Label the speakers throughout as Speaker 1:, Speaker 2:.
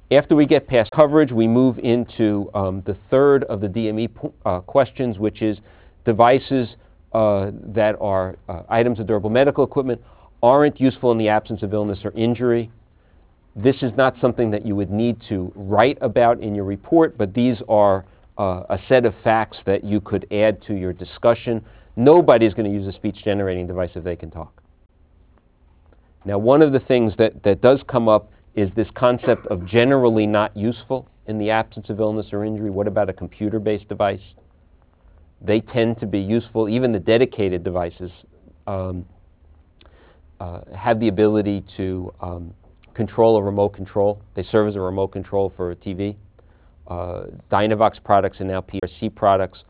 Speaker 1: After we get past coverage, we move into the third of the DME questions, which is devices that are items of durable medical equipment aren't useful in the absence of illness or injury. This is not something that you would need to write about in your report, but these are a set of facts that you could add to your discussion. Nobody's going to use a speech-generating device if they can talk. Now, one of the things that does come up is this concept of generally not useful in the absence of illness or injury. What about a computer-based device? They tend to be useful. Even the dedicated devices have the ability to control a remote control. They serve as a remote control for a TV. Dynavox products and now PRC products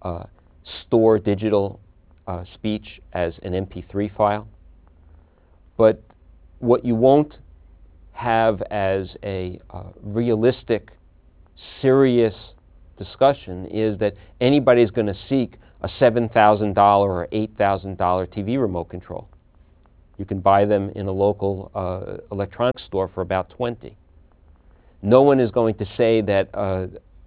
Speaker 1: store digital speech as an MP3 file. But what you won't have as a realistic, serious discussion is that anybody's going to seek a $7,000 or $8,000 TV remote control. You can buy them in a local electronics store for about $20. No one is going to say that a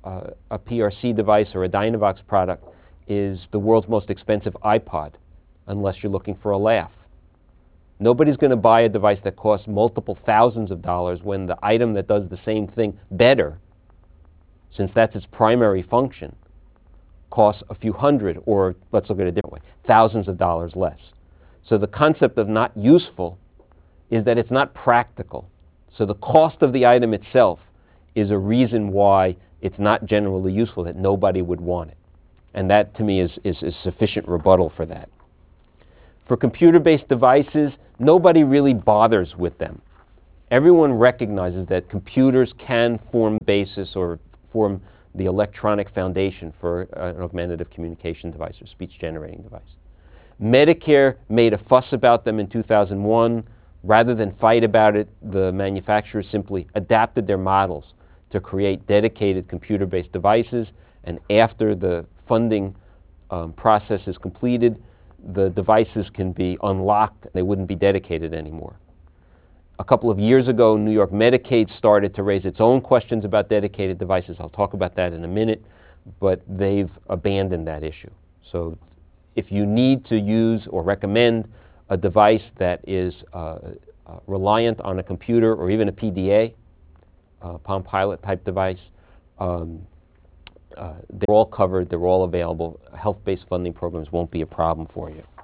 Speaker 1: PRC device or a Dynavox product is the world's most expensive iPod unless you're looking for a laugh. Nobody's going to buy a device that costs multiple thousands of dollars when the item that does the same thing better, since that's its primary function, costs a few hundred, or let's look at it a different way, thousands of dollars less. So the concept of not useful is that it's not practical. So the cost of the item itself is a reason why it's not generally useful, that nobody would want it. And that, to me, is sufficient rebuttal for that. For computer-based devices, nobody really bothers with them. Everyone recognizes that computers can form the basis or form the electronic foundation for an augmentative communication device or speech-generating device. Medicare made a fuss about them in 2001. Rather than fight about it, the manufacturers simply adapted their models to create dedicated computer-based devices, and after the funding process is completed, the devices can be unlocked. They wouldn't be dedicated anymore. A couple of years ago, New York Medicaid started to raise its own questions about dedicated devices. I'll talk about that in a minute, but they've abandoned that issue. So if you need to use or recommend a device that is reliant on a computer or even a PDA, Palm Pilot type device, they're all covered, they're all available. Health-based funding programs won't be a problem for you.